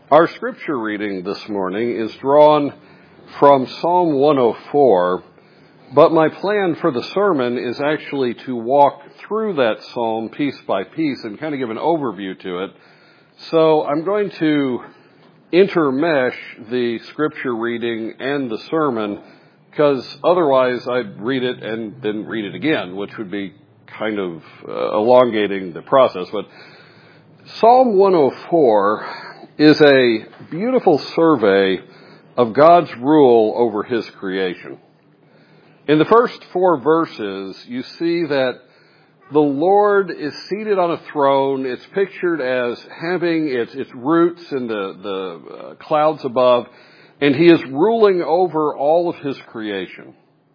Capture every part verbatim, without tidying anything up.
Our scripture reading this morning is drawn from Psalm one oh four, but my plan for the sermon is actually to walk through that psalm piece by piece and kind of give an overview to it. So I'm going to intermesh the scripture reading and the sermon, because otherwise I'd read it and then read it again, which would be kind of uh, elongating the process. But Psalm one oh four is a beautiful survey of God's rule over His creation. In the first four verses, you see that the Lord is seated on a throne. It's pictured as having its, its roots in the, the uh, clouds above, and He is ruling over all of His creation.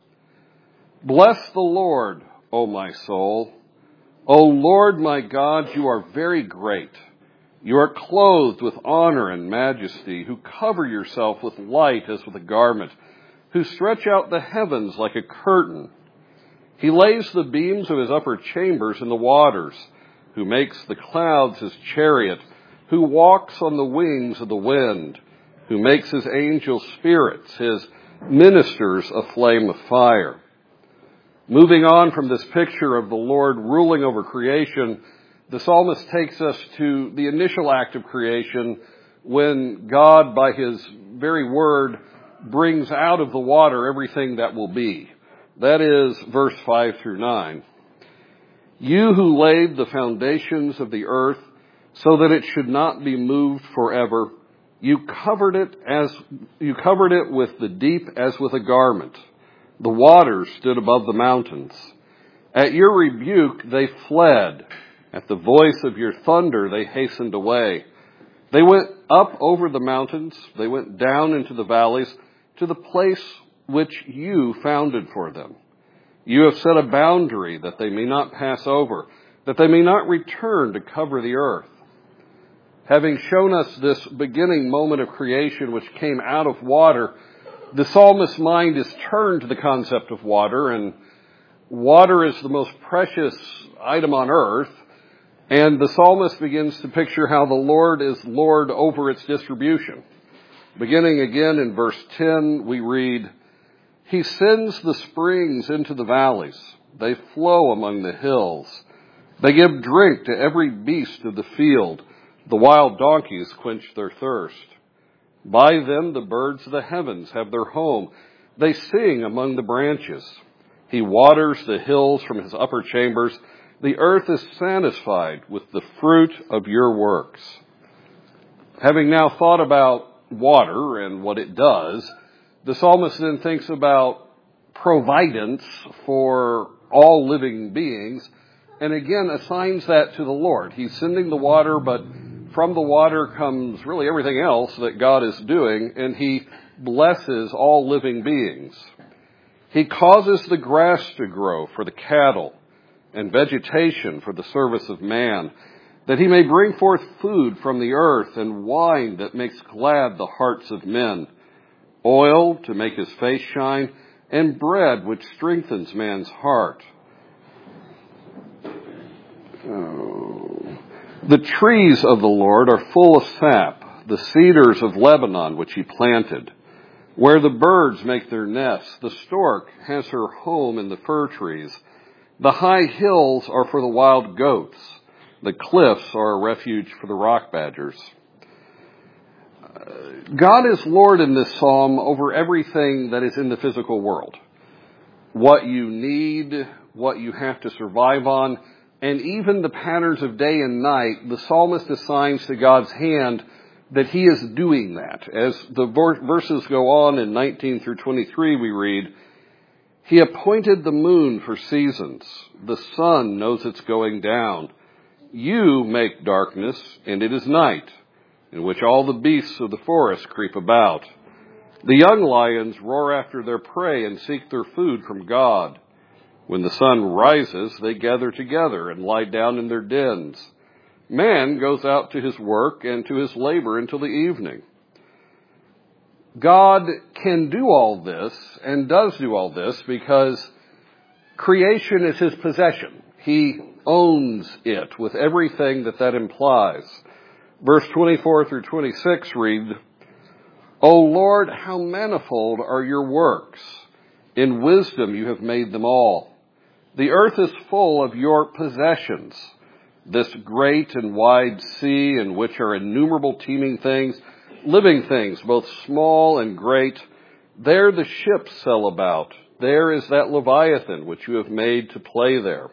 Bless the Lord, O my soul. O Lord my God, you are very great. You are clothed with honor and majesty, who cover yourself with light as with a garment, who stretch out the heavens like a curtain. He lays the beams of His upper chambers in the waters, who makes the clouds His chariot, who walks on the wings of the wind, who makes His angel spirits, His ministers a flame of fire. Moving on from this picture of the Lord ruling over creation, the psalmist takes us to the initial act of creation when God, by His very word, brings out of the water everything that will be. That is verse five through nine. You who laid the foundations of the earth so that it should not be moved forever, you covered it as you covered it with the deep as with a garment. The waters stood above the mountains. At your rebuke they fled. At the voice of your thunder, they hastened away. They went up over the mountains. They went down into the valleys to the place which you founded for them. You have set a boundary that they may not pass over, that they may not return to cover the earth. Having shown us this beginning moment of creation which came out of water, the psalmist's mind is turned to the concept of water, and water is the most precious item on earth. And the psalmist begins to picture how the Lord is Lord over its distribution. Beginning again in verse ten, we read, He sends the springs into the valleys. They flow among the hills. They give drink to every beast of the field. The wild donkeys quench their thirst. By them the birds of the heavens have their home. They sing among the branches. He waters the hills from His upper chambers. The earth is satisfied with the fruit of your works. Having now thought about water and what it does, the psalmist then thinks about providence for all living beings, and again assigns that to the Lord. He's sending the water, but from the water comes really everything else that God is doing, and He blesses all living beings. He causes the grass to grow for the cattle, and vegetation for the service of man, that He may bring forth food from the earth and wine that makes glad the hearts of men, oil to make His face shine, and bread which strengthens man's heart. Oh. The trees of the Lord are full of sap, the cedars of Lebanon which He planted. Where the birds make their nests, the stork has her home in the fir trees. The high hills are for the wild goats. The cliffs are a refuge for the rock badgers. God is Lord in this psalm over everything that is in the physical world. What you need, what you have to survive on, and even the patterns of day and night, the psalmist assigns to God's hand that He is doing that. As the verses go on in nineteen through twenty-three, we read, He appointed the moon for seasons. The sun knows its going down. You make darkness, and it is night, in which all the beasts of the forest creep about. The young lions roar after their prey and seek their food from God. When the sun rises, they gather together and lie down in their dens. Man goes out to his work and to his labor until the evening. God can do all this and does do all this because creation is His possession. He owns it with everything that that implies. Verse twenty-four through twenty-six read, O Lord, how manifold are your works! In wisdom you have made them all. The earth is full of your possessions. This great and wide sea in which are innumerable teeming things, living things, both small and great. There the ships sail about. There is that Leviathan which you have made to play there.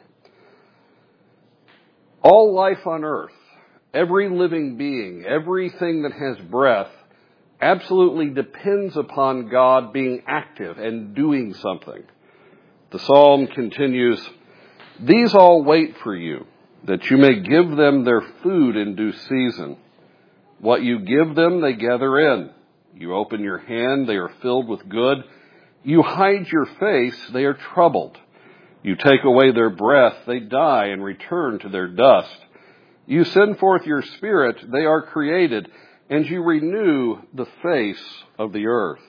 All life on earth, every living being, everything that has breath, absolutely depends upon God being active and doing something. The psalm continues, These all wait for you, that you may give them their food in due season. What you give them, they gather in. You open your hand, they are filled with good. You hide your face, they are troubled. You take away their breath, they die and return to their dust. You send forth your spirit, they are created, and you renew the face of the earth.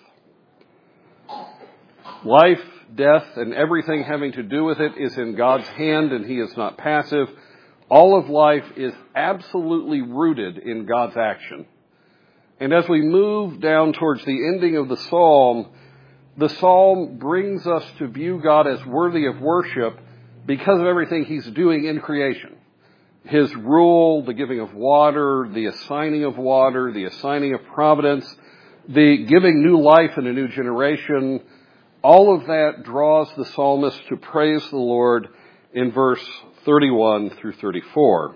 Life, death, and everything having to do with it is in God's hand, and He is not passive. All of life is absolutely rooted in God's action. And as we move down towards the ending of the psalm, the psalm brings us to view God as worthy of worship because of everything He's doing in creation. His rule, the giving of water, the assigning of water, the assigning of providence, the giving new life in a new generation, all of that draws the psalmist to praise the Lord in verse thirty-one through thirty-four.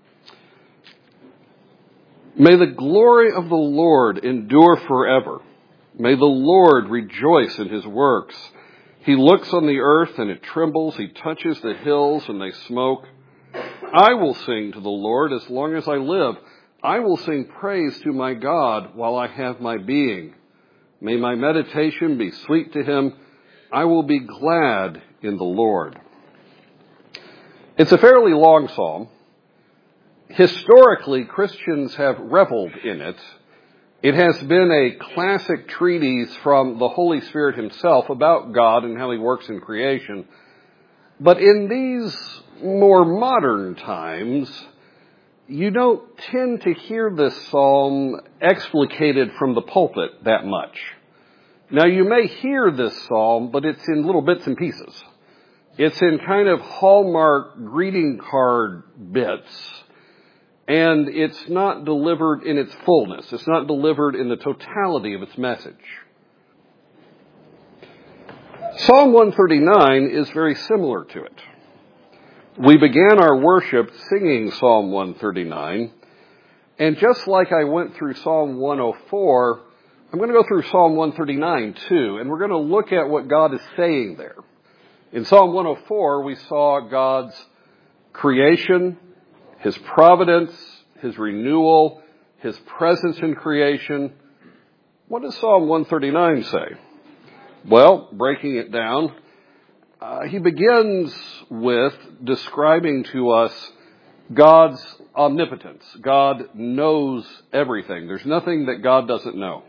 May the glory of the Lord endure forever. May the Lord rejoice in His works. He looks on the earth and it trembles. He touches the hills and they smoke. I will sing to the Lord as long as I live. I will sing praise to my God while I have my being. May my meditation be sweet to Him. I will be glad in the Lord. It's a fairly long psalm. Historically, Christians have reveled in it. It has been a classic treatise from the Holy Spirit Himself about God and how He works in creation. But in these more modern times, you don't tend to hear this psalm explicated from the pulpit that much. Now, you may hear this psalm, but it's in little bits and pieces. It's in kind of Hallmark greeting card bits, and it's not delivered in its fullness. It's not delivered in the totality of its message. Psalm one thirty-nine is very similar to it. We began our worship singing Psalm one thirty-nine, and just like I went through Psalm one oh four, I'm going to go through Psalm one thirty-nine too, and we're going to look at what God is saying there. In Psalm one oh four, we saw God's creation, His providence, His renewal, His presence in creation. What does Psalm one thirty-nine say? Well, breaking it down, uh, he begins with describing to us God's omnipotence. God knows everything. There's nothing that God doesn't know.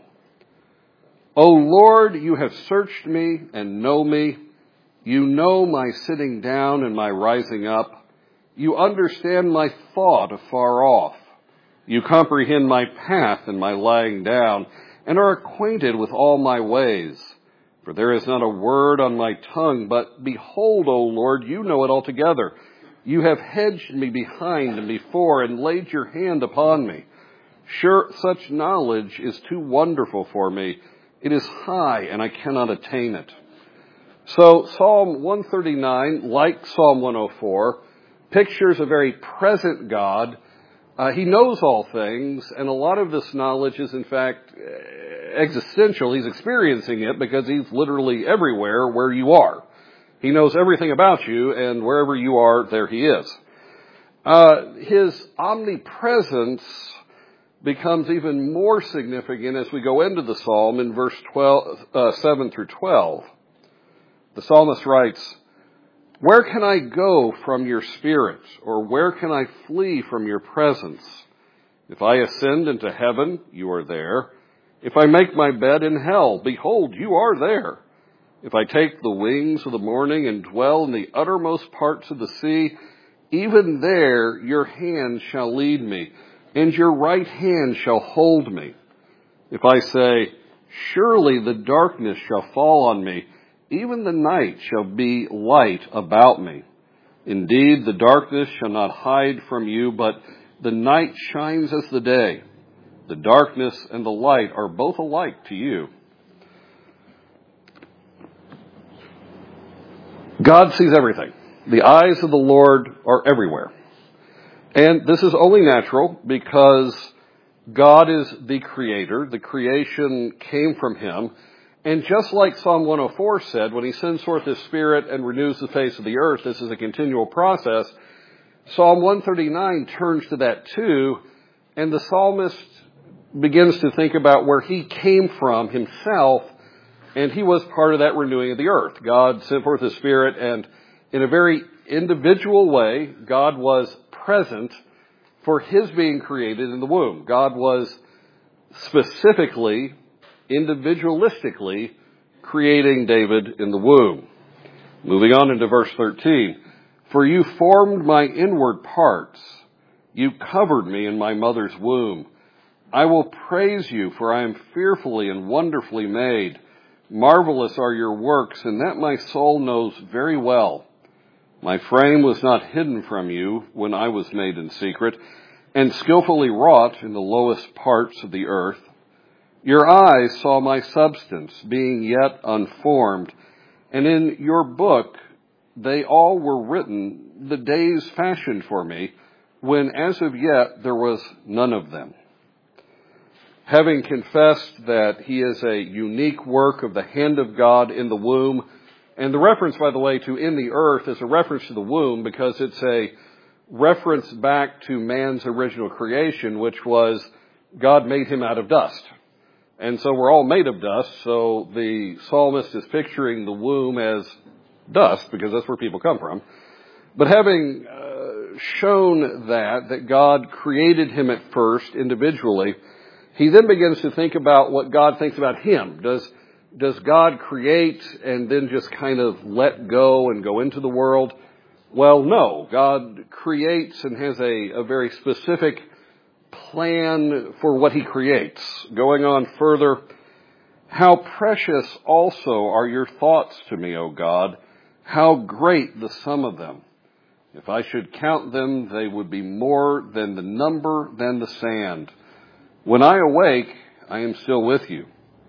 O Lord, you have searched me and know me. You know my sitting down and my rising up. You understand my thought afar off. You comprehend my path and my lying down, and are acquainted with all my ways. For there is not a word on my tongue, but behold, O Lord, you know it altogether. You have hedged me behind and before, and laid your hand upon me. Sure, such knowledge is too wonderful for me. It is high, and I cannot attain it. So Psalm one thirty-nine, like Psalm one oh four, pictures a very present God. Uh, he knows all things, and a lot of this knowledge is, in fact, existential. He's experiencing it because He's literally everywhere where you are. He knows everything about you, and wherever you are, there He is. Uh, his omnipresence becomes even more significant as we go into the psalm in verse twelve, uh, seven through twelve. The psalmist writes, Where can I go from your spirit, or where can I flee from your presence? If I ascend into heaven, you are there. If I make my bed in hell, behold, you are there. If I take the wings of the morning and dwell in the uttermost parts of the sea, even there your hand shall lead me. and your right hand shall hold me. If I say, surely the darkness shall fall on me, even the night shall be light about me. Indeed, the darkness shall not hide from you, but the night shines as the day. The darkness and the light are both alike to you. God sees everything. The eyes of the Lord are everywhere. And this is only natural because God is the creator. The creation came from him. And just like Psalm one oh four said, when he sends forth his Spirit and renews the face of the earth, this is a continual process. Psalm one thirty-nine turns to that too, and the psalmist begins to think about where he came from himself, and he was part of that renewing of the earth. God sent forth his Spirit, and in a very individual way, God was present for his being created in the womb. God was specifically, individualistically, creating David in the womb. Moving on into verse thirteen. For you formed my inward parts. You covered me in my mother's womb. I will praise you, for I am fearfully and wonderfully made. Marvelous are your works, and that my soul knows very well. My frame was not hidden from you when I was made in secret, and skillfully wrought in the lowest parts of the earth. Your eyes saw my substance, being yet unformed, and in your book they all were written, the days fashioned for me, when as of yet there was none of them. Having confessed that he is a unique work of the hand of God in the womb, and the reference, by the way, to in the earth is a reference to the womb because it's a reference back to man's original creation, which was God made him out of dust. And so we're all made of dust, so the psalmist is picturing the womb as dust, because that's where people come from. But having uh, shown that, that God created him at first individually, he then begins to think about what God thinks about him. Does, does God create and then just kind of let go and go into the world? Well, no. God creates and has a, a very specific plan for what he creates. Going on further, how precious also are your thoughts to me, O God. How great the sum of them. If I should count them, they would be more than the number than the sand. When I awake, I am still with you.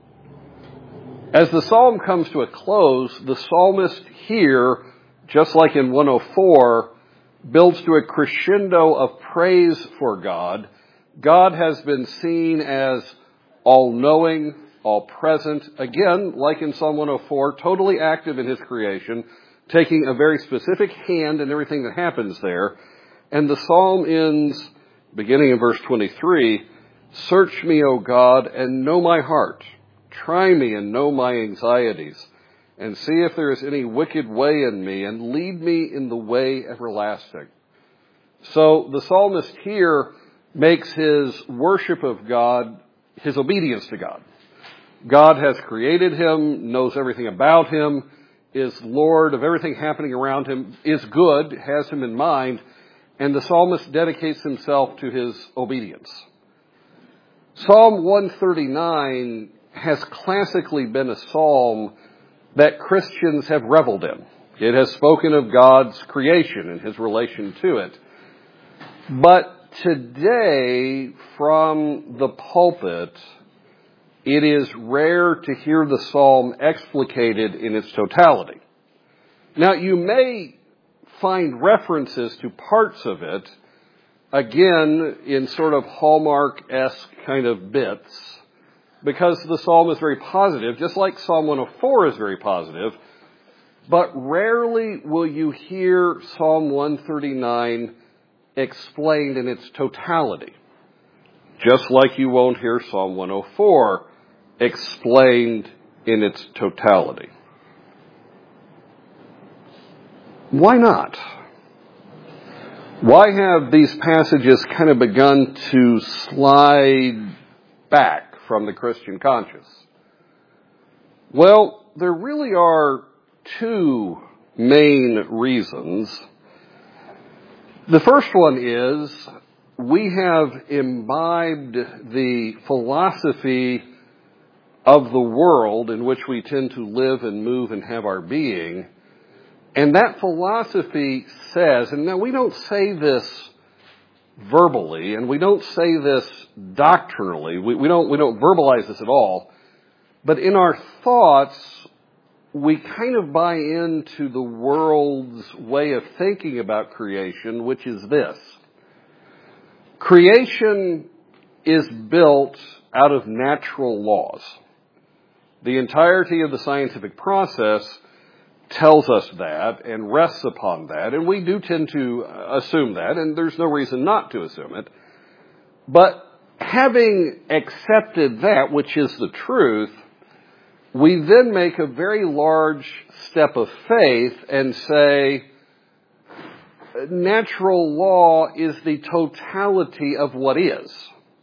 As the psalm comes to a close, the psalmist here, just like in one oh four, builds to a crescendo of praise for God. God has been seen as all-knowing, all-present. Again, like in Psalm one oh four, totally active in his creation, taking a very specific hand in everything that happens there. And the psalm ends, beginning in verse twenty-three, search me, O God, and know my heart. Try me and know my anxieties, and see if there is any wicked way in me, and lead me in the way everlasting. So the psalmist here makes his worship of God his obedience to God. God has created him, knows everything about him, is Lord of everything happening around him, is good, has him in mind, and the psalmist dedicates himself to his obedience. Psalm one thirty-nine has classically been a psalm that Christians have reveled in. It has spoken of God's creation and his relation to it. But today, from the pulpit, it is rare to hear the psalm explicated in its totality. Now, you may find references to parts of it, again, in sort of Hallmark-esque kind of bits, because the psalm is very positive, just like Psalm one oh four is very positive, but rarely will you hear Psalm one thirty-nine explained in its totality, just like you won't hear Psalm one oh four explained in its totality. Why not? Why have these passages kind of begun to slide back from the Christian conscience? Well, there really are two main reasons. The first one is we have imbibed the philosophy of the world in which we tend to live and move and have our being. And that philosophy says, and now we don't say this verbally, and we don't say this doctrinally, we, we don't we don't verbalize this at all, but in our thoughts, we kind of buy into the world's way of thinking about creation, which is this. Creation is built out of natural laws. The entirety of the scientific process tells us that and rests upon that, and we do tend to assume that, and there's no reason not to assume it. But having accepted that, which is the truth, we then make a very large step of faith and say, natural law is the totality of what is.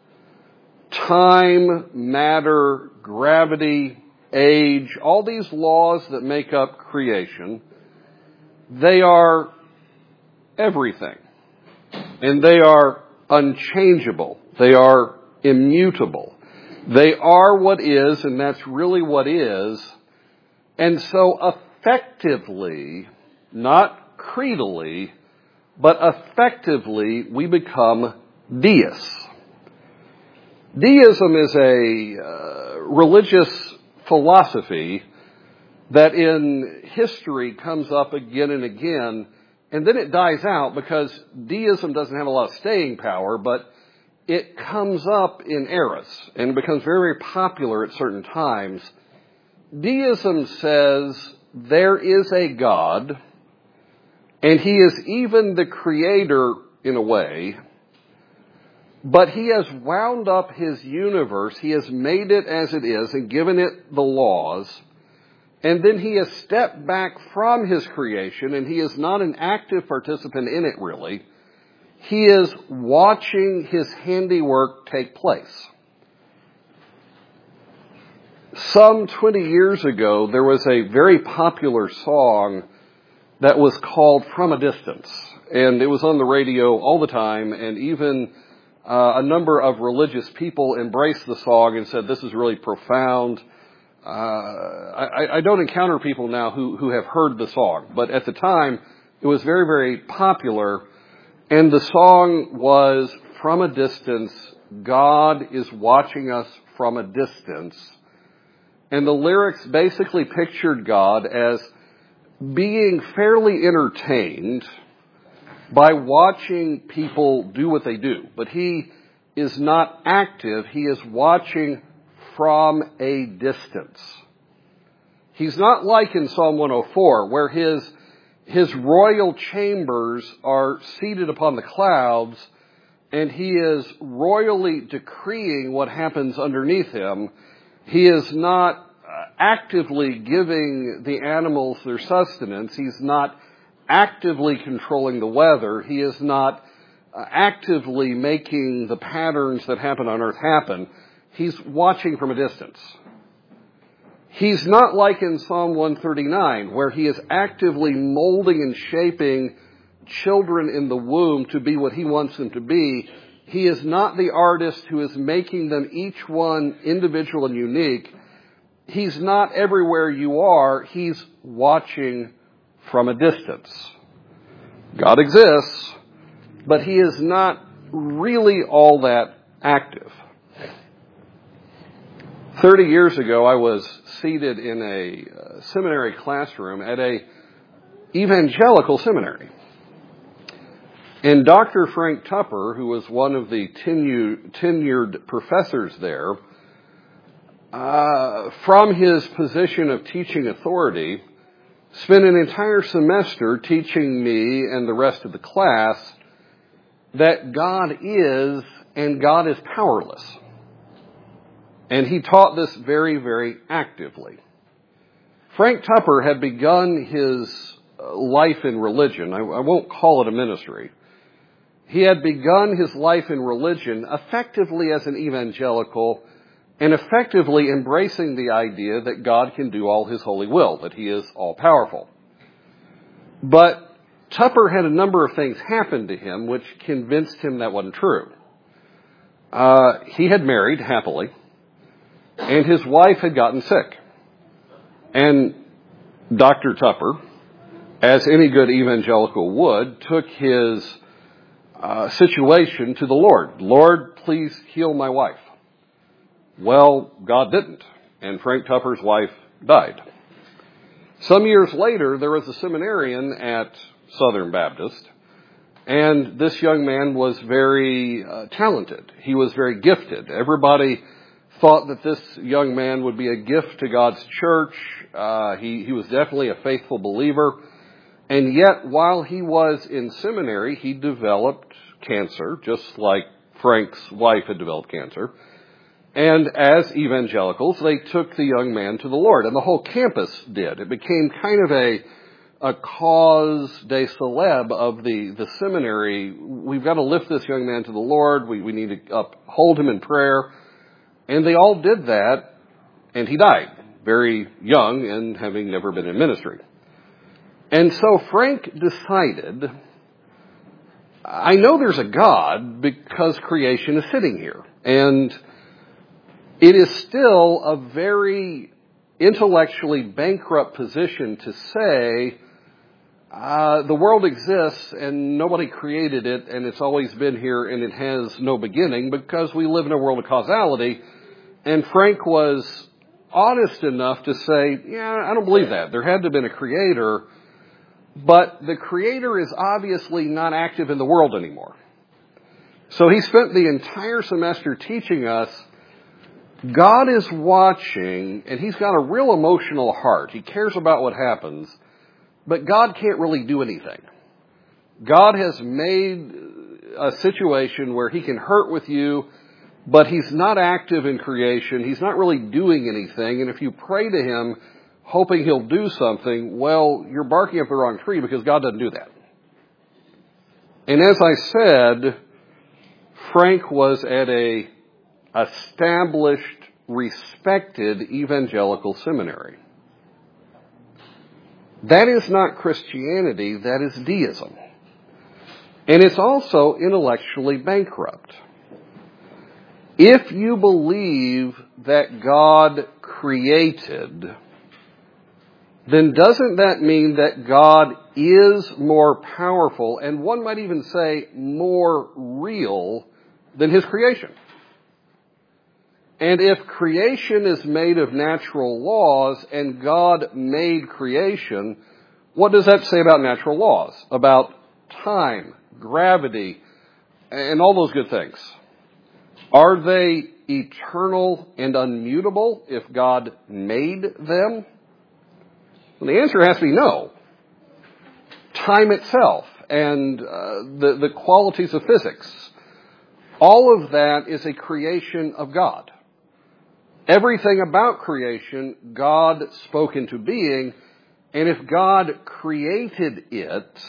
Time, matter, gravity, age, all these laws that make up creation, they are everything. And they are unchangeable. They are immutable. They are what is, and that's really what is. And so effectively, not creedally, but effectively, we become deists. Deism is a uh, religious philosophy that in history comes up again and again, and then it dies out because deism doesn't have a lot of staying power, but it comes up in eras and becomes very, very popular at certain times. Deism says there is a God, and He is even the creator in a way, but He has wound up His universe. He has made it as it is and given it the laws. And then He has stepped back from His creation, and He is not an active participant in it really. He is watching His handiwork take place. Some twenty years ago, there was a very popular song that was called From a Distance. And it was on the radio all the time, and even uh, a number of religious people embraced the song and said, this is really profound. Uh, I, I don't encounter people now who, who have heard the song, but at the time, it was very, very popular. And the song was, from a distance, God is watching us from a distance. And the lyrics basically pictured God as being fairly entertained by watching people do what they do. But He is not active. He is watching from a distance. He's not like in Psalm one oh four, where His His royal chambers are seated upon the clouds, and He is royally decreeing what happens underneath Him. He is not actively giving the animals their sustenance. He's not actively controlling the weather. He is not actively making the patterns that happen on earth happen. He's watching from a distance. He's not like in Psalm one thirty-nine, where He is actively molding and shaping children in the womb to be what He wants them to be. He is not the artist who is making them each one individual and unique. He's not everywhere you are. He's watching from a distance. God exists, but He is not really all that active. Thirty years ago, I was seated in a seminary classroom at a evangelical seminary. And Doctor Frank Tupper, who was one of the tenu- tenured professors there, uh, from his position of teaching authority, spent an entire semester teaching me and the rest of the class that God is and God is powerless. And he taught this very, very actively. Frank Tupper had begun his life in religion. I, I won't call it a ministry. He had begun his life in religion effectively as an evangelical and effectively embracing the idea that God can do all His holy will, that He is all-powerful. But Tupper had a number of things happen to him which convinced him that wasn't true. Uh, he had married happily, and his wife had gotten sick. And Doctor Tupper, as any good evangelical would, took his uh, situation to the Lord. Lord, please heal my wife. Well, God didn't, and Frank Tupper's wife died. Some years later, there was a seminarian at Southern Baptist, and this young man was very uh, talented. He was very gifted. Everybody thought that this young man would be a gift to God's church. Uh, he, he was definitely a faithful believer. And yet, while he was in seminary, he developed cancer, just like Frank's wife had developed cancer. And as evangelicals, they took the young man to the Lord, and the whole campus did. It became kind of a a cause de celeb of the, the seminary. We've got to lift this young man to the Lord. We, we need to uphold him in prayer. And they all did that, and he died very young and having never been in ministry. And so Frank decided, I know there's a God because creation is sitting here. And it is still a very intellectually bankrupt position to say, Uh, the world exists and nobody created it and it's always been here and it has no beginning, because we live in a world of causality. And Frank was honest enough to say, yeah, I don't believe that. There had to have been a creator, but the creator is obviously not active in the world anymore. So he spent the entire semester teaching us God is watching, and he's got a real emotional heart. He cares about what happens. But God can't really do anything. God has made a situation where he can hurt with you, but he's not active in creation. He's not really doing anything. And if you pray to him hoping he'll do something, well, you're barking up the wrong tree, because God doesn't do that. And as I said, Frank was at a established, respected evangelical seminary. That is not Christianity, that is deism. And it's also intellectually bankrupt. If you believe that God created, then doesn't that mean that God is more powerful, and one might even say more real, than his creation? And if creation is made of natural laws and God made creation, what does that say about natural laws? About time, gravity, and all those good things? Are they eternal and unmutable if God made them? Well, the answer has to be no. Time itself and uh, the, the qualities of physics, all of that is a creation of God. Everything about creation, God spoke into being, and if God created it,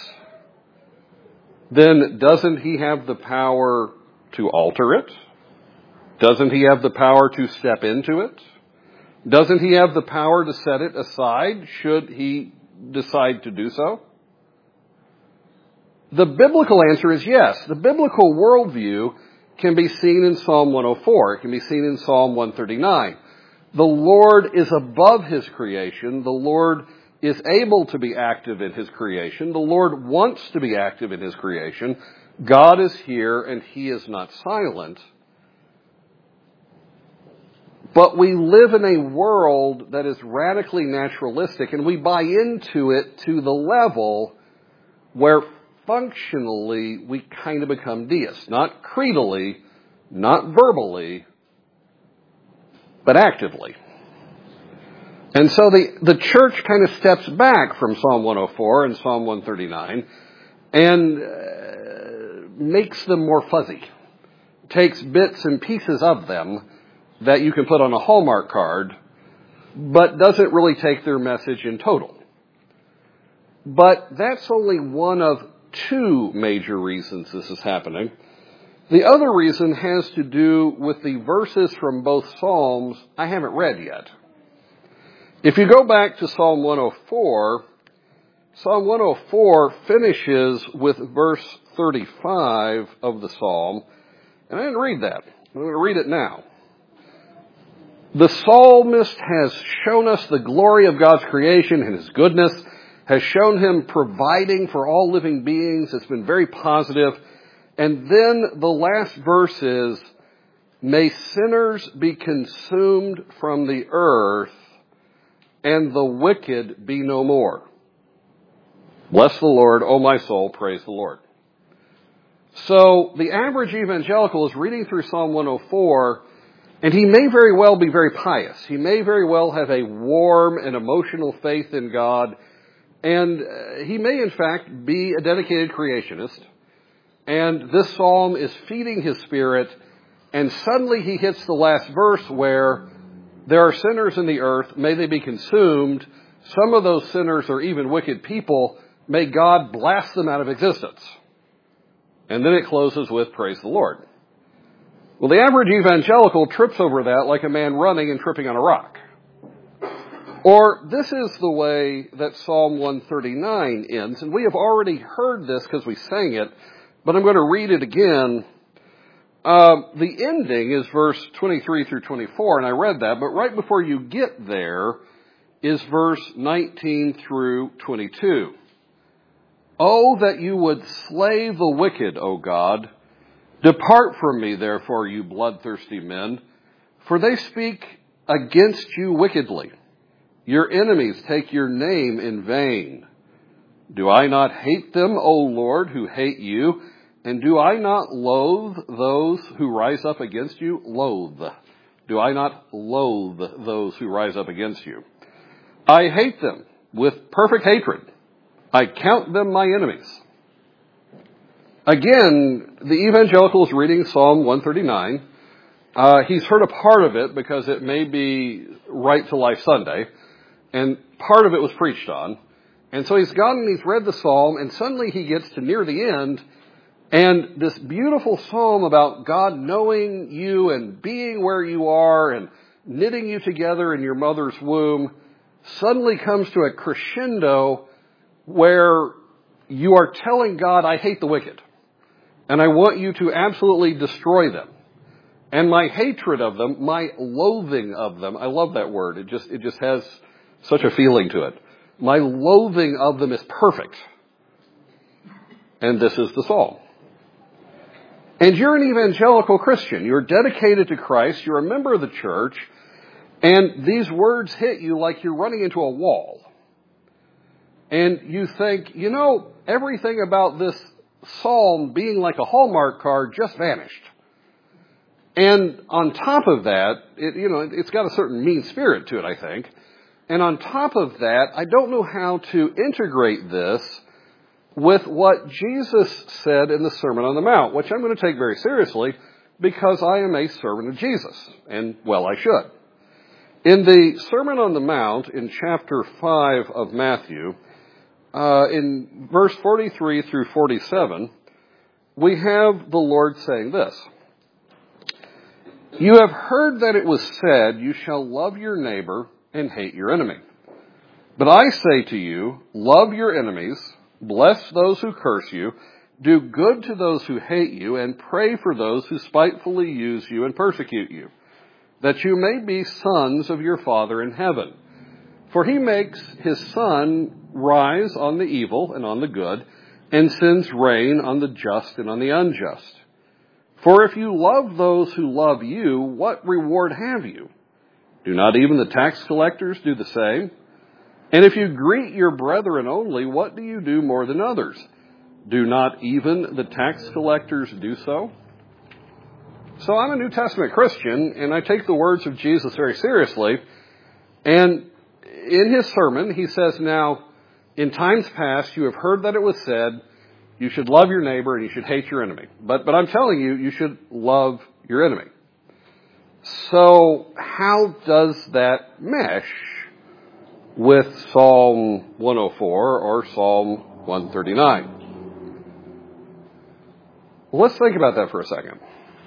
then doesn't he have the power to alter it? Doesn't he have the power to step into it? Doesn't he have the power to set it aside should he decide to do so? The biblical answer is yes. The biblical worldview can be seen in Psalm one oh four. It can be seen in Psalm one thirty-nine. The Lord is above his creation. The Lord is able to be active in his creation. The Lord wants to be active in his creation. God is here and he is not silent. But we live in a world that is radically naturalistic, and we buy into it to the level where functionally we kind of become deists. Not creedally, not verbally, but actively. And so the, the church kind of steps back from Psalm one oh four and Psalm one thirty-nine and uh, makes them more fuzzy. Takes bits and pieces of them that you can put on a Hallmark card, but doesn't really take their message in total. But that's only one of two major reasons this is happening. The other reason has to do with the verses from both Psalms I haven't read yet. If you go back to Psalm one oh four, Psalm one oh four finishes with verse thirty-five of the psalm, and I didn't read that. I'm going to read it now. The psalmist has shown us the glory of God's creation and His goodness, has shown Him providing for all living beings. It's been very positive. And then the last verse is, may sinners be consumed from the earth, and the wicked be no more. Bless the Lord, O my soul, praise the Lord. So the average evangelical is reading through Psalm one oh four, and he may very well be very pious. He may very well have a warm and emotional faith in God, and he may in fact be a dedicated creationist. And this psalm is feeding his spirit, and suddenly he hits the last verse where there are sinners in the earth, may they be consumed. Some of those sinners are even wicked people. May God blast them out of existence. And then it closes with praise the Lord. Well, the average evangelical trips over that like a man running and tripping on a rock. Or this is the way that Psalm one thirty-nine ends, and we have already heard this because we sang it, but I'm going to read it again. Uh, the ending is verse twenty-three through twenty-four, and I read that, but right before you get there is verse nineteen through twenty-two. Oh, that you would slay the wicked, O God. Depart from me, therefore, you bloodthirsty men, for they speak against you wickedly. Your enemies take your name in vain. Do I not hate them, O Lord, who hate you? And do I not loathe those who rise up against you? Loathe. Do I not loathe those who rise up against you? I hate them with perfect hatred. I count them my enemies. Again, the evangelical is reading Psalm one thirty-nine. Uh, he's heard a part of it because it may be Right to Life Sunday, and part of it was preached on. And so he's gone and he's read the psalm, and suddenly he gets to near the end, and this beautiful psalm about God knowing you and being where you are and knitting you together in your mother's womb suddenly comes to a crescendo where you are telling God, I hate the wicked, and I want you to absolutely destroy them. And my hatred of them, my loathing of them, I love that word. It just, it just has such a feeling to it. My loathing of them is perfect. And this is the psalm. And you're an evangelical Christian. You're dedicated to Christ. You're a member of the church. And these words hit you like you're running into a wall. And you think, you know, everything about this psalm being like a Hallmark card just vanished. And on top of that, it, you know, it's got a certain mean spirit to it, I think. And on top of that, I don't know how to integrate this with what Jesus said in the Sermon on the Mount, which I'm going to take very seriously because I am a servant of Jesus. And, well, I should. In the Sermon on the Mount, in chapter five of Matthew, uh, in verse forty-three through forty-seven, we have the Lord saying this. You have heard that it was said, you shall love your neighbor and hate your enemy. But I say to you, love your enemies, bless those who curse you, do good to those who hate you, and pray for those who spitefully use you and persecute you, that you may be sons of your Father in heaven. For he makes his sun rise on the evil and on the good, and sends rain on the just and on the unjust. For if you love those who love you, what reward have you? Do not even the tax collectors do the same? And if you greet your brethren only, what do you do more than others? Do not even the tax collectors do so? So I'm a New Testament Christian, and I take the words of Jesus very seriously. And in his sermon, he says, now, in times past, you have heard that it was said, you should love your neighbor and you should hate your enemy. But, but I'm telling you, you should love your enemy. So how does that mesh with Psalm one oh four or Psalm one thirty-nine? Well, let's think about that for a second.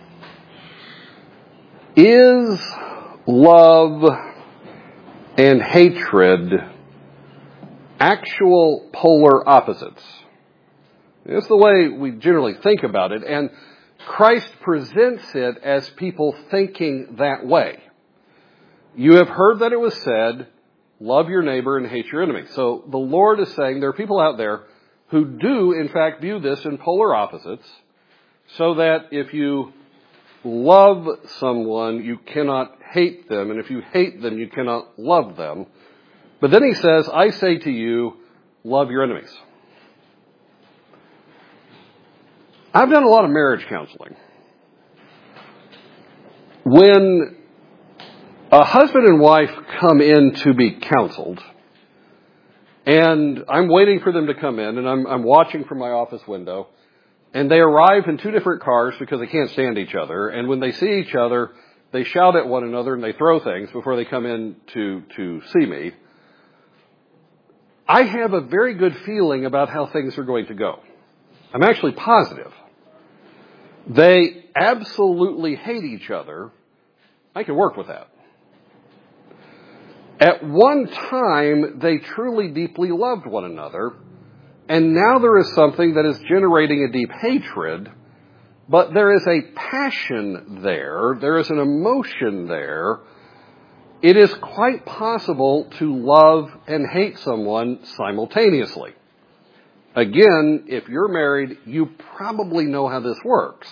Is love and hatred actual polar opposites. It's the way we generally think about it, and Christ presents it as people thinking that way. You have heard that it was said, love your neighbor and hate your enemy. So the Lord is saying there are people out there who do, in fact, view this in polar opposites, so that if you love someone, you cannot hate them, and if you hate them, you cannot love them. But then he says, I say to you, love your enemies. I've done a lot of marriage counseling. When a husband and wife come in to be counseled, and I'm waiting for them to come in, and I'm, I'm watching from my office window, and they arrive in two different cars because they can't stand each other, and when they see each other, they shout at one another and they throw things before they come in to, to see me. I have a very good feeling about how things are going to go. I'm actually positive. They absolutely hate each other. I can work with that. At one time, they truly deeply loved one another, and now there is something that is generating a deep hatred, but there is a passion there, there is an emotion there. It is quite possible to love and hate someone simultaneously. Again, if you're married, you probably know how this works.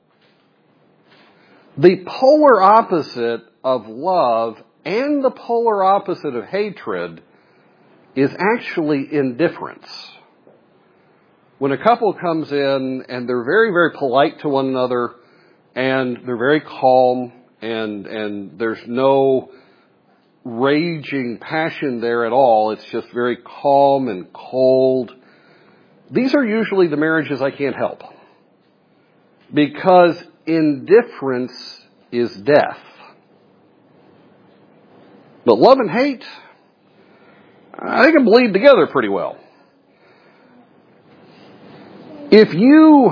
The polar opposite of love and the polar opposite of hatred is actually indifference. When a couple comes in and they're very, very polite to one another and they're very calm and, and there's no raging passion there at all, it's just very calm and cold. These are usually the marriages I can't help, because indifference is death. But love and hate, they can bleed together pretty well. If you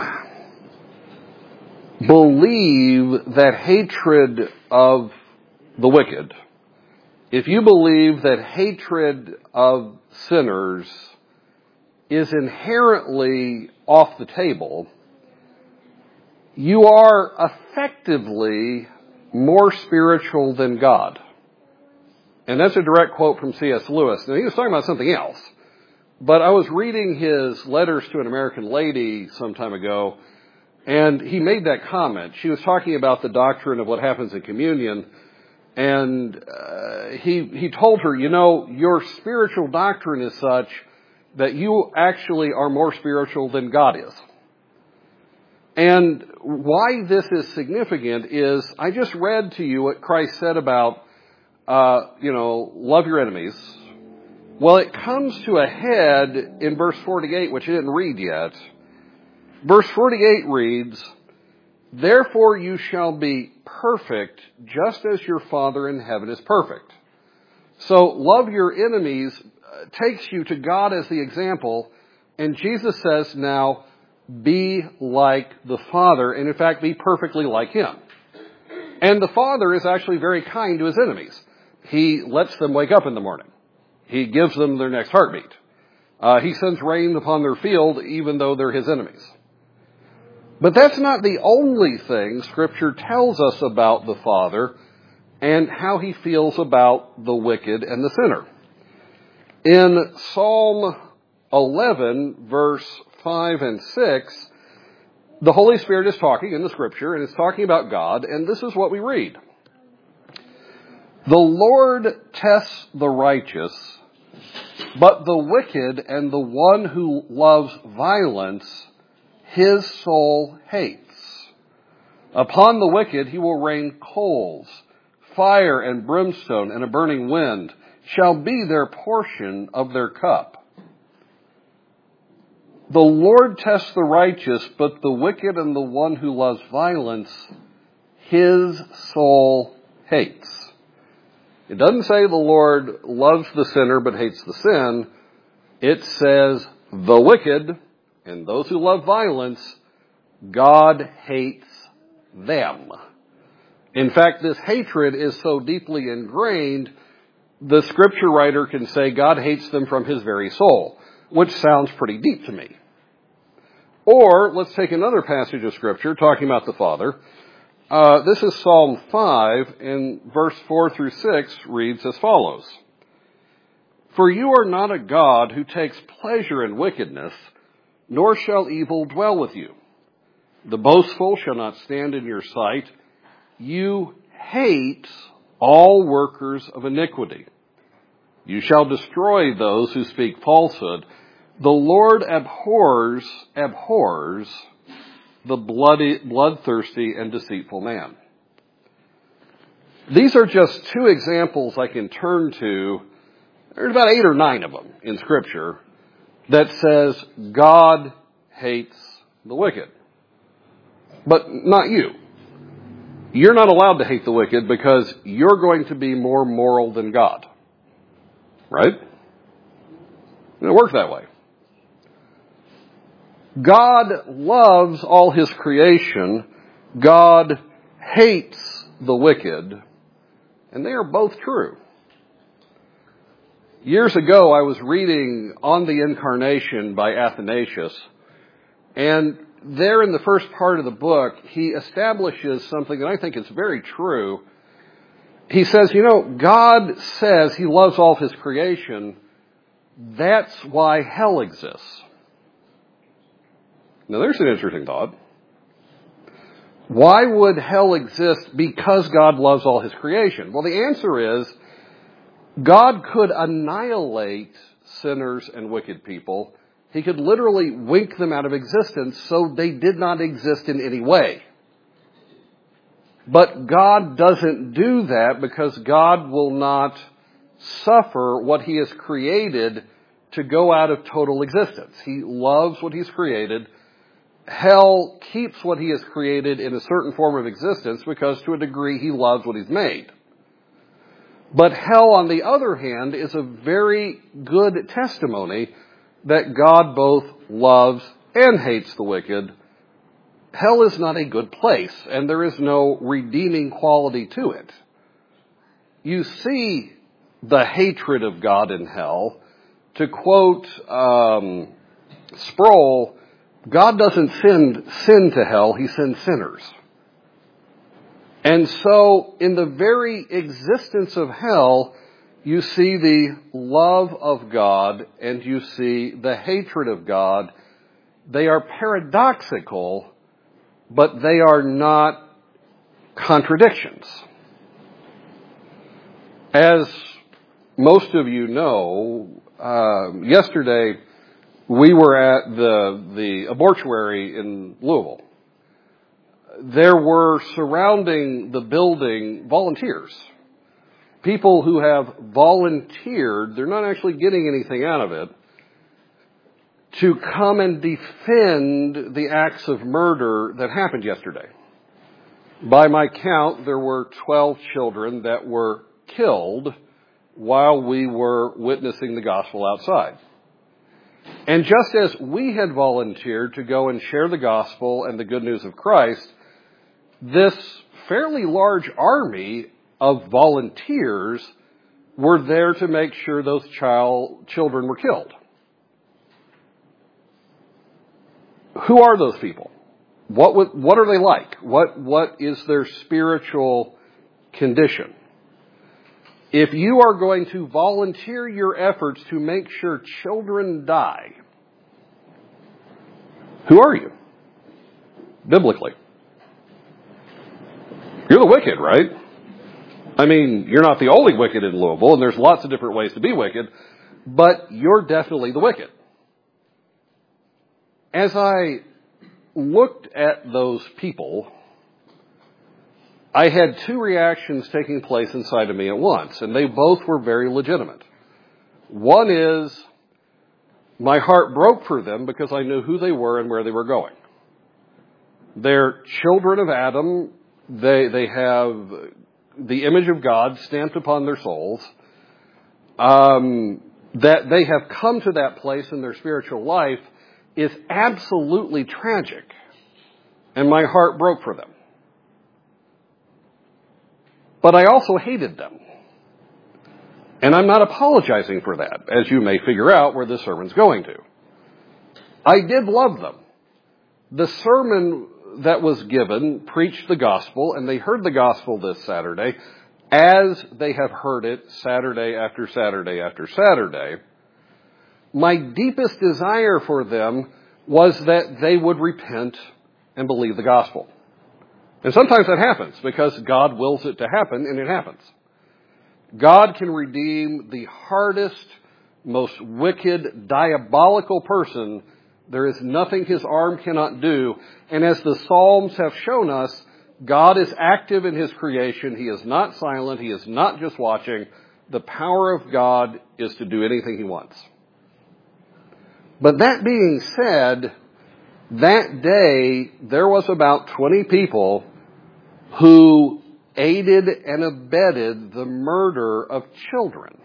believe that hatred of the wicked, if you believe that hatred of sinners is inherently off the table, you are effectively more spiritual than God. And that's a direct quote from C S Lewis. Now, he was talking about something else. But I was reading his Letters to an American Lady some time ago, and he made that comment. She was talking about the doctrine of what happens in communion, and uh, he he told her, you know, your spiritual doctrine is such that you actually are more spiritual than God is. And why this is significant is I just read to you what Christ said about, uh, you know, love your enemies. Well, it comes to a head in verse forty-eight, which I didn't read yet. Verse forty-eight reads, therefore you shall be perfect, just as your Father in heaven is perfect. So love your enemies takes you to God as the example, and Jesus says now, be like the Father, and in fact, be perfectly like Him. And the Father is actually very kind to His enemies. He lets them wake up in the morning. He gives them their next heartbeat. Uh, he sends rain upon their field, even though they're His enemies. But that's not the only thing Scripture tells us about the Father and how He feels about the wicked and the sinner. In Psalm eleven, verse five and six, the Holy Spirit is talking in the Scripture, and it's talking about God, and this is what we read. The Lord tests the righteous, but the wicked and the one who loves violence, His soul hates. Upon the wicked He will rain coals, fire and brimstone and a burning wind shall be their portion of their cup. The Lord tests the righteous, but the wicked and the one who loves violence, His soul hates. It doesn't say the Lord loves the sinner but hates the sin. It says the wicked and those who love violence, God hates them. In fact, this hatred is so deeply ingrained the scripture writer can say God hates them from his very soul, which sounds pretty deep to me. Or let's take another passage of scripture talking about the Father. Uh, this is Psalm five, and verse four through six reads as follows. For you are not a God who takes pleasure in wickedness, nor shall evil dwell with you. The boastful shall not stand in your sight. You hate all workers of iniquity. You shall destroy those who speak falsehood. The Lord abhors, abhors the bloody, bloodthirsty and deceitful man. These are just two examples I can turn to. There's about eight or nine of them in Scripture that says God hates the wicked. But not you. You're not allowed to hate the wicked because you're going to be more moral than God. Right? It works that way. God loves all his creation. God hates the wicked. And they are both true. Years ago, I was reading On the Incarnation by Athanasius. And there in the first part of the book, he establishes something that I think is very true. He says, you know, God says he loves all of his creation. That's why hell exists. Now, there's an interesting thought. Why would hell exist because God loves all his creation? Well, the answer is God could annihilate sinners and wicked people. He could literally wink them out of existence so they did not exist in any way. But God doesn't do that because God will not suffer what he has created to go out of total existence. He loves what he's created. Hell keeps what he has created in a certain form of existence because to a degree he loves what he's made. But hell, on the other hand, is a very good testimony that God both loves and hates the wicked. Hell is not a good place, and there is no redeeming quality to it. You see the hatred of God in hell. To quote um, Sproul, God doesn't send sin to hell, he sends sinners. And so, in the very existence of hell, you see the love of God and you see the hatred of God. They are paradoxical, but they are not contradictions. As most of you know, uh, yesterday we were at the, the abortuary in Louisville. There were surrounding the building volunteers. People who have volunteered, they're not actually getting anything out of it, to come and defend the acts of murder that happened yesterday. By my count, there were twelve children that were killed while we were witnessing the gospel outside. And just as we had volunteered to go and share the gospel and the good news of Christ, this fairly large army of volunteers were there to make sure those child children were killed. Who are those people? What would, what are they like? What what is their spiritual condition? If you are going to volunteer your efforts to make sure children die, who are you? Biblically. You're the wicked, right? I mean, you're not the only wicked in Louisville, and there's lots of different ways to be wicked, but you're definitely the wicked. As I looked at those people, I had two reactions taking place inside of me at once, and they both were very legitimate. One is, my heart broke for them because I knew who they were and where they were going. They're children of Adam. They, they have the image of God stamped upon their souls. Um, that they have come to that place in their spiritual life is absolutely tragic. And my heart broke for them. But I also hated them. And I'm not apologizing for that, as you may figure out where this sermon's going to. I did love them. The sermon that was given preached the gospel, and they heard the gospel this Saturday, as they have heard it Saturday after Saturday after Saturday. My deepest desire for them was that they would repent and believe the gospel. And sometimes that happens because God wills it to happen, and it happens. God can redeem the hardest, most wicked, diabolical person. There is nothing his arm cannot do. And as the Psalms have shown us, God is active in his creation. He is not silent. He is not just watching. The power of God is to do anything he wants. But that being said, that day there was about twenty people who aided and abetted the murder of children.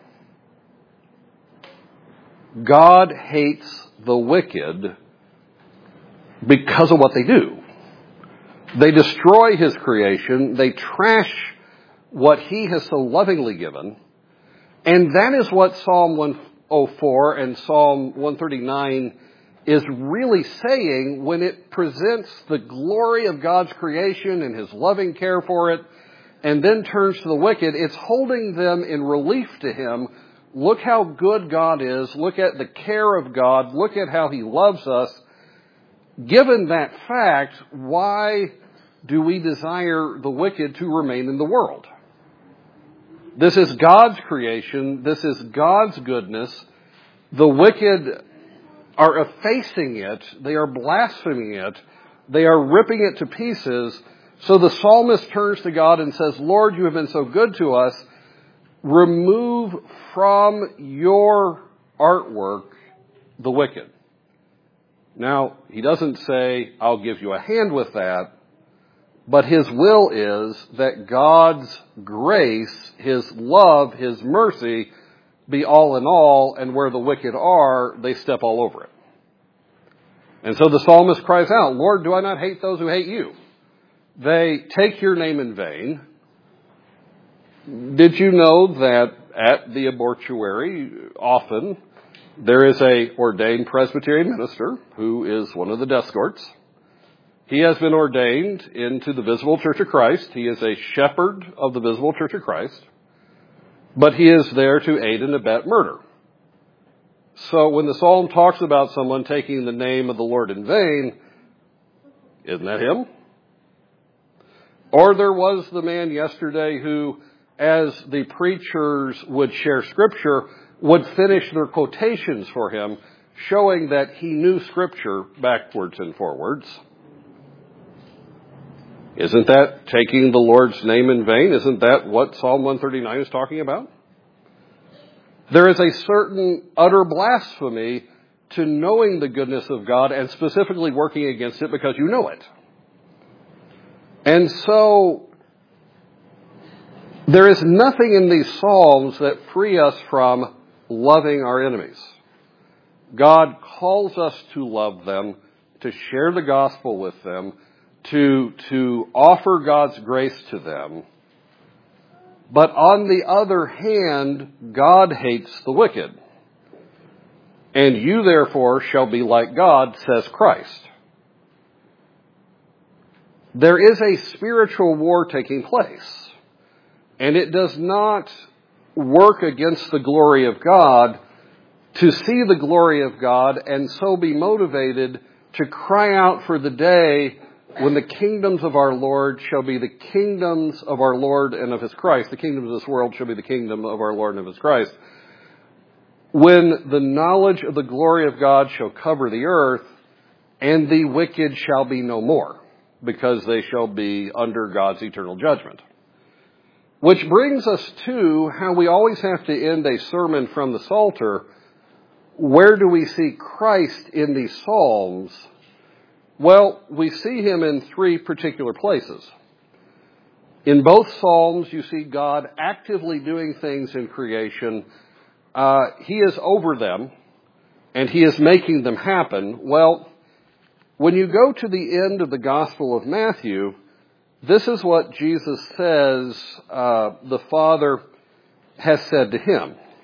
God hates the wicked because of what they do. They destroy his creation. They trash what he has so lovingly given. And that is what Psalm one oh four and Psalm one thirty-nine is really saying when it presents the glory of God's creation and his loving care for it, and then turns to the wicked. It's holding them in relief to him. Look how good God is. Look at the care of God. Look at how he loves us. Given that fact, why do we desire the wicked to remain in the world? This is God's creation. This is God's goodness. The wicked are effacing it. They are blaspheming it. They are ripping it to pieces. So the psalmist turns to God and says, Lord, you have been so good to us. Remove from your artwork the wicked. Now, he doesn't say, I'll give you a hand with that. But his will is that God's grace, his love, his mercy be all in all, and where the wicked are, they step all over it. And so the psalmist cries out, Lord, do I not hate those who hate you? They take your name in vain. Did you know that at the abortuary, often there is a ordained Presbyterian minister who is one of the death escorts? He has been ordained into the Visible Church of Christ. He is a shepherd of the Visible Church of Christ. But he is there to aid and abet murder. So when the psalm talks about someone taking the name of the Lord in vain, isn't that him? Or there was the man yesterday who, as the preachers would share Scripture, would finish their quotations for him, showing that he knew Scripture backwards and forwards. Isn't that taking the Lord's name in vain? Isn't that what Psalm one thirty-nine is talking about? There is a certain utter blasphemy to knowing the goodness of God and specifically working against it because you know it. And so, there is nothing in these Psalms that free us from loving our enemies. God calls us to love them, to share the gospel with them, to, to offer God's grace to them. But on the other hand, God hates the wicked. And you therefore shall be like God, says Christ. There is a spiritual war taking place. And it does not work against the glory of God to see the glory of God and so be motivated to cry out for the day when the kingdoms of our Lord shall be the kingdoms of our Lord and of his Christ. The kingdoms of this world shall be the kingdom of our Lord and of his Christ. When the knowledge of the glory of God shall cover the earth, and the wicked shall be no more, because they shall be under God's eternal judgment. Which brings us to how we always have to end a sermon from the Psalter. Where do we see Christ in these Psalms? Well, we see him in three particular places. In both Psalms, you see God actively doing things in creation. Uh, he is over them, and he is making them happen. Well, when you go to the end of the Gospel of Matthew, this is what Jesus says uh, the Father has said to him.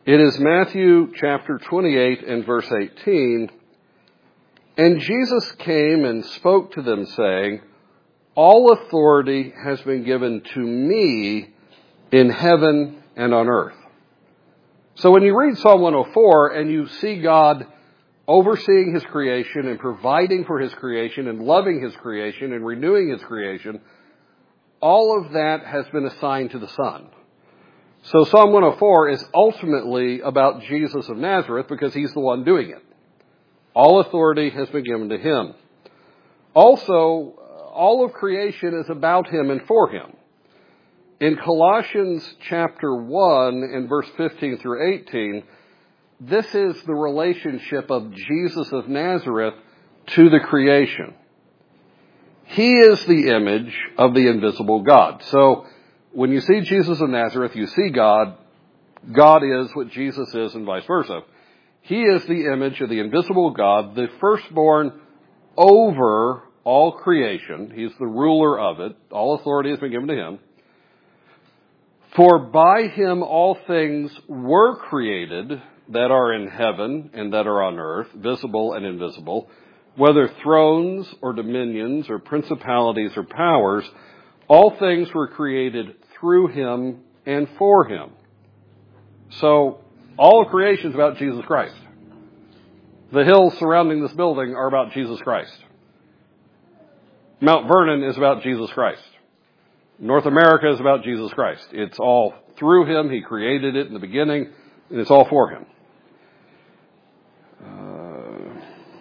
It is Matthew chapter twenty-eight and verse eighteen. And Jesus came and spoke to them, saying, all authority has been given to me in heaven and on earth. So when you read Psalm one oh four and you see God overseeing his creation and providing for his creation and loving his creation and renewing his creation, all of that has been assigned to the Son. So Psalm one oh four is ultimately about Jesus of Nazareth because he's the one doing it. All authority has been given to him. Also, all of creation is about him and for him. In Colossians chapter one and verse fifteen through eighteen, this is the relationship of Jesus of Nazareth to the creation. He is the image of the invisible God. So when you see Jesus of Nazareth, you see God. God is what Jesus is and vice versa. He is the image of the invisible God, the firstborn over all creation. He's the ruler of it. All authority has been given to him. For by him all things were created that are in heaven and that are on earth, visible and invisible, whether thrones or dominions or principalities or powers, all things were created through him and for him. So all of creation is about Jesus Christ. The hills surrounding this building are about Jesus Christ. Mount Vernon is about Jesus Christ. North America is about Jesus Christ. It's all through him. He created it in the beginning, and it's all for him. Uh,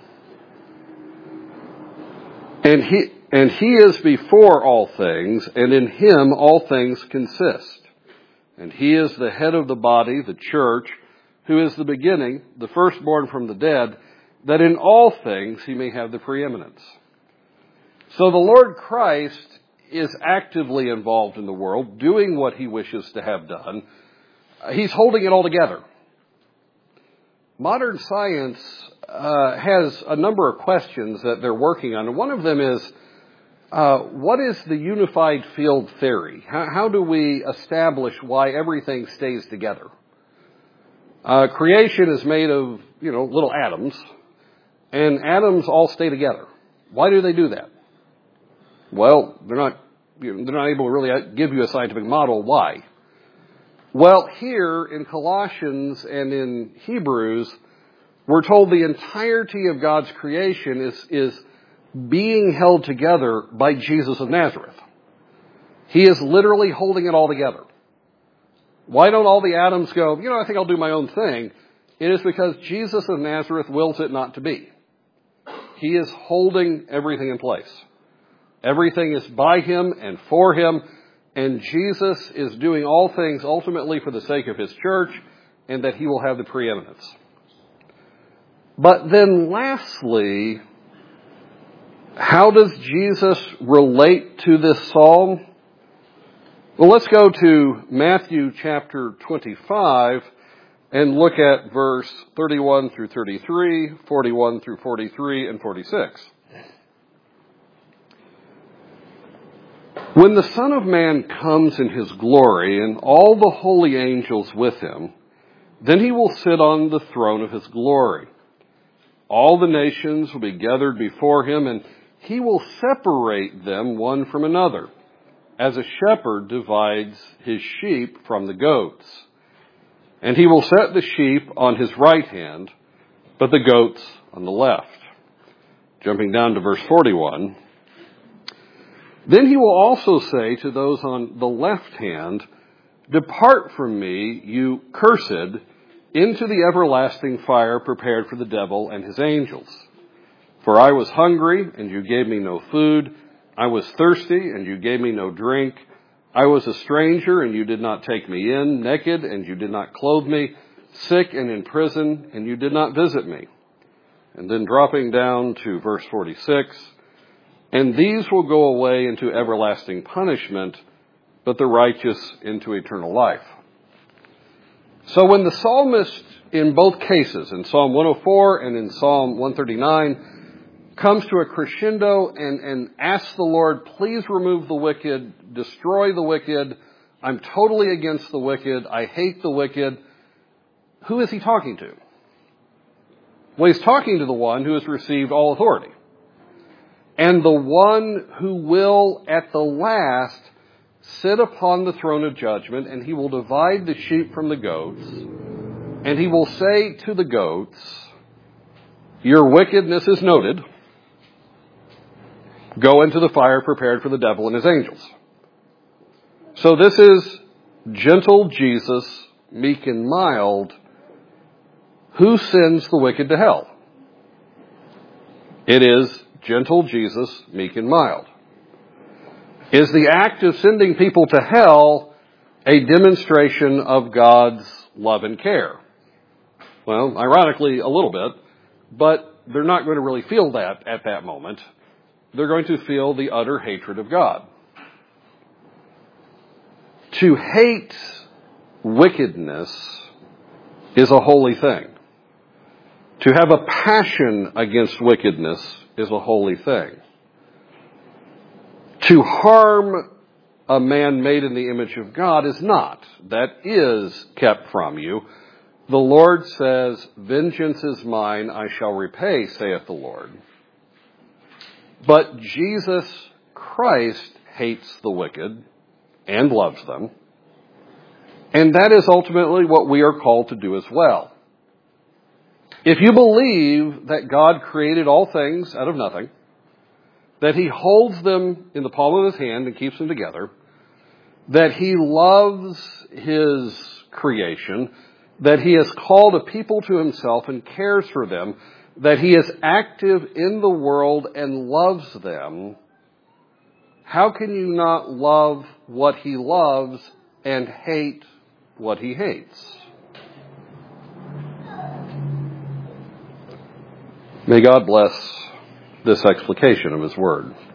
and he and he is before all things, and in him all things consist. And he is the head of the body, the church, who is the beginning, the firstborn from the dead, that in all things he may have the preeminence. So the Lord Christ is actively involved in the world, doing what he wishes to have done. He's holding it all together. Modern science uh, has a number of questions that they're working on. And one of them is, uh, what is the unified field theory? How, how do we establish why everything stays together? Uh, creation is made of, you know, little atoms, and atoms all stay together. Why do they do that? Well, they're not, you know, they're not able to really give you a scientific model. Why? Well, here in Colossians and in Hebrews, we're told the entirety of God's creation is, is being held together by Jesus of Nazareth. He is literally holding it all together. Why don't all the atoms go, you know, I think I'll do my own thing? It is because Jesus of Nazareth wills it not to be. He is holding everything in place. Everything is by him and for him, and Jesus is doing all things ultimately for the sake of his church, and that he will have the preeminence. But then lastly, how does Jesus relate to this psalm? Well, let's go to Matthew chapter twenty-five and look at verse thirty-one through thirty-three, forty-one through forty-three, and forty-six. When the Son of Man comes in his glory and all the holy angels with him, then he will sit on the throne of his glory. All the nations will be gathered before him, and he will separate them one from another, as a shepherd divides his sheep from the goats. And he will set the sheep on his right hand, but the goats on the left. Jumping down to verse forty-one. Then he will also say to those on the left hand, depart from me, you cursed, into the everlasting fire prepared for the devil and his angels. For I was hungry, and you gave me no food. I was thirsty, and you gave me no drink. I was a stranger, and you did not take me in, naked, and you did not clothe me, sick and in prison, and you did not visit me. And then dropping down to verse forty-six, and these will go away into everlasting punishment, but the righteous into eternal life. So when the psalmist, in both cases, in Psalm one oh four and in Psalm one thirty-nine, comes to a crescendo and, and asks the Lord, please remove the wicked, destroy the wicked, I'm totally against the wicked, I hate the wicked, who is he talking to? Well, he's talking to the one who has received all authority. And the one who will, at the last, sit upon the throne of judgment, and he will divide the sheep from the goats. And he will say to the goats, your wickedness is noted. Go into the fire prepared for the devil and his angels. So this is gentle Jesus, meek and mild, who sends the wicked to hell. It is gentle Jesus, meek and mild. Is the act of sending people to hell a demonstration of God's love and care? Well, ironically, a little bit, but they're not going to really feel that at that moment. They're going to feel the utter hatred of God. To hate wickedness is a holy thing. To have a passion against wickedness is a holy thing. To harm a man made in the image of God is not. That is kept from you. The Lord says, vengeance is mine, I shall repay, saith the Lord. But Jesus Christ hates the wicked and loves them. And that is ultimately what we are called to do as well. If you believe that God created all things out of nothing, that he holds them in the palm of his hand and keeps them together, that he loves his creation, that he has called a people to himself and cares for them, that he is active in the world and loves them, how can you not love what he loves and hate what he hates? May God bless this explication of his word.